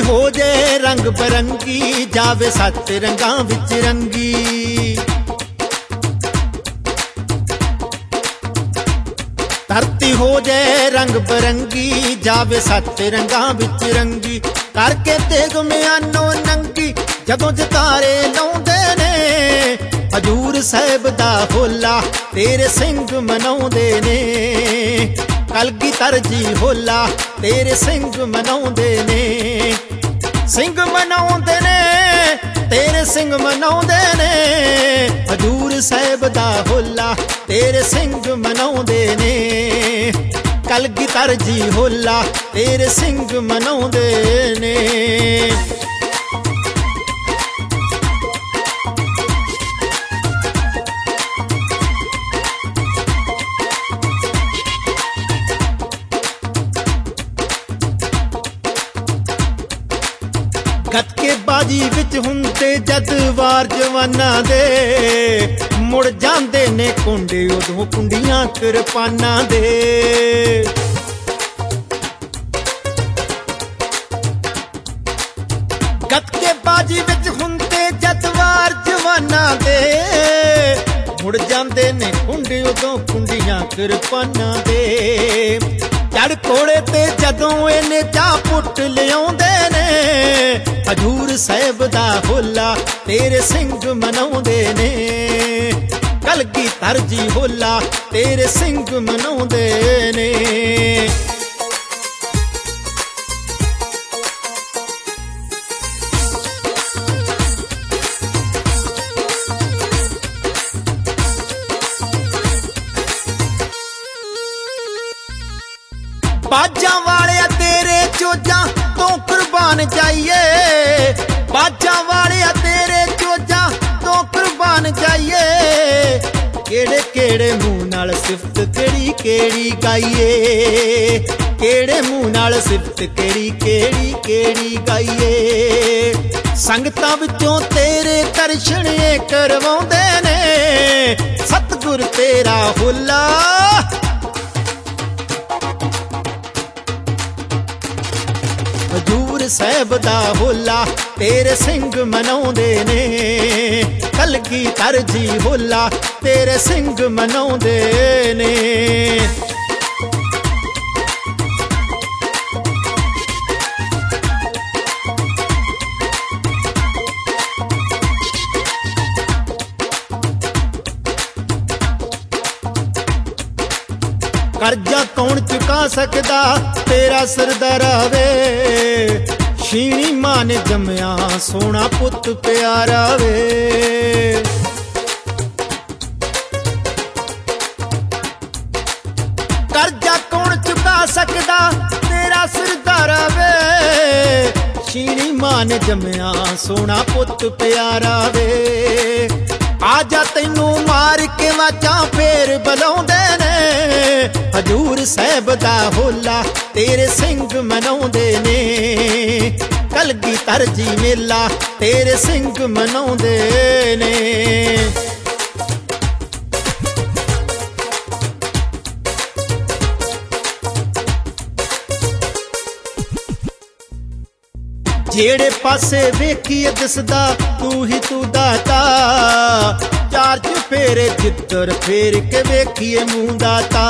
हो जाए रंग बरंगी, जावे सत रंगां विच रंगी। धरती हो जाए रंग बरंगी, जावे सत रंगां विच रंगी। करके तेग म्यानो नंगी, जदों जकारे लाउंदे ने, हजूर साहिब दा होला तेरे सिंह मनाउंदे ने। कलगीधर जी होला तेरे सिंह मनाउंदे ने। सिंह मनाउंदे ने, तेरे सिंह मनाउंदे ने। हजूर साहिब दा होला तेरे सिंह मनाउंदे ने। कलगीधर जी होला तेरे सिंह मनाउंदे ने। गतके बाजी विच हुंदे जद वार जवानां दे, मुड़ जांदे ने कुंडे उदों कुंडियां किरपानां दे। गतके बाजी विच हुंदे जद वार जवानां दे, मुड़ जांदे ने कुंडे उदों कुंडियां किरपानां दे। चढ़ घोड़े ते जदों इने जा पुट लियाउंदे ने, हजूर साहिब दा होला तेरे सिंह मनाउंदे ने। कलगीधर जी होला तेरे सिंह मनाउंदे ने। बाजा वाले तेरे चोजा तो कुर्बान जाइए, बाजा वाले तेरे चोजा तो कुर्बान जाइए। केड़े केड़े मुंह नाल सिफत केड़ी केड़ी गाइए, केड़े मुंह नाल सिफत केड़ी केड़ी केड़ी गाइए। संगतां विचों तेरे दर्शन करवाउंदे ने, सतगुर तेरा होला हजूर साहिब दा होला तेरे सिंह मनाउंदे ने। कलगीधर जी होला तेरे सिंह मनाउंदे ने। कर्जा कौन चुका सकदा तेरा सरदारा वे, शीणी मां ने जमया सोना पुत प्यारा वे। कर्जा कौन चुका सकदा तेरा सरदारा वे, शीणी मां ने जमया सोना पुत प्यारा वे। आजा तैनू मार के वाचा फेर बुलाउंदे ने, हजूर साहिब दा होला तेरे सिंह मनाउंदे ने। कलगीधर जी मेला तेरे सिंह मनाउंदे ने। जेड़े पासे वेखीए दिसदा तू ही तू दाता, चार चुफेरे जिद्दर फेर के वेखीए मुंह दाता।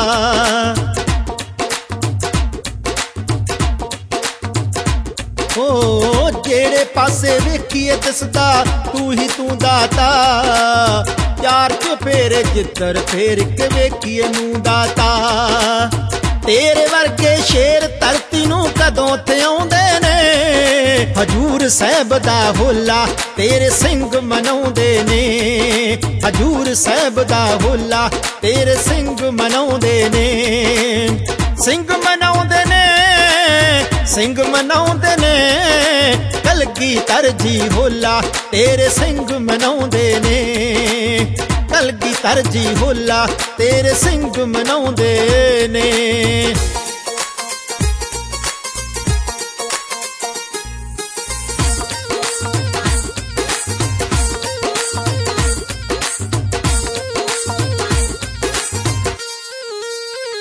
ओ जेड़े पासे वेखीए दिसदा तू ही तू दाता, चार चुफेरे जिद्दर फेर के वेखीए मुंह दाता। तेरे वर्गे शेर धरती नूं कदों ते आउंदे ने, हजूर साहिब दा होला तेरे सिंह मनाउंदे ने। हजूर साहिब दा होला तेरे सिंह मनाउंदे ने। सिंह मनाउंदे ने, सिंह मनाउंदे ने। कलगीधर जी होला तेरे सिंह मनाउंदे ने। कलगीधर जी होला तेरे सिंह मनाउंदे ने।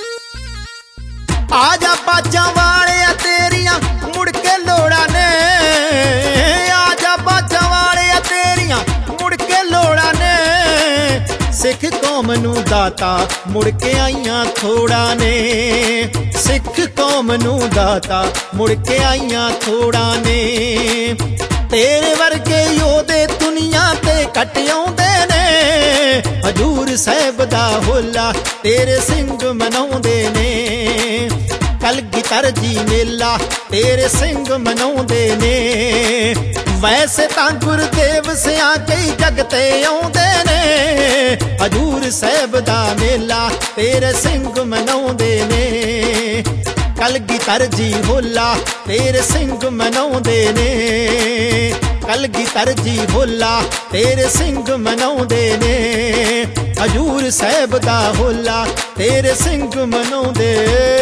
आजा बाजा वाले तेरिया मुड़ के लोड़ा ने, ਸਿੱਖ ਕੌਮ ਨੂੰ ਦਾਤਾ ਮੁੜ ਕੇ ਆਈਆਂ ਥੋੜਾਂ ਨੇ, ਸਿੱਖ ਕੌਮ ਨੂੰ ਦਾਤਾ ਮੁੜ ਕੇ ਆਈਆਂ ਥੋੜਾਂ ਨੇ। ਤੇਰੇ ਵਰਗੇ ਯੋਧੇ ਦੁਨੀਆ ਤੇ ਘੱਟ ਆਉਂਦੇ ਨੇ, ਹਜੂਰ ਸਾਹਿਬ ਦਾ ਹੋਲਾ ਤੇਰੇ ਸਿੰਘ ਮਨਾਉਂਦੇ ਨੇ। ਕਲਗੀਧਰ ਜੀ ਮੇਲਾ ਤੇਰੇ ਸਿੰਘ ਮਨਾਉਂਦੇ ਨੇ। ਵੈਸੇ ਤਾਂ ਗੁਰਦੇਵ ਸਿਆਂ ਕਈ ਜਗ ਤੇ ਆਉਂਦੇ ਨੇ, ਹਜੂਰ ਸਾਹਿਬ ਦਾ ਮੇਲਾ ਤੇਰੇ ਸਿੰਘ ਮਨਾਉਂਦੇ ਨੇ। ਕਲਗੀਧਰ ਜੀ ਹੋਲਾ ਤੇਰੇ ਸਿੰਘ ਮਨਾਉਂਦੇ ਨੇ। ਕਲਗੀਧਰ ਜੀ ਹੋਲਾ ਤੇਰੇ ਸਿੰਘ ਮਨਾਉਂਦੇ ਨੇ। ਹਜੂਰ ਸਾਹਿਬ ਦਾ ਹੋਲਾ ਤੇਰੇ ਸਿੰਘ ਮਨਾਉਂਦੇ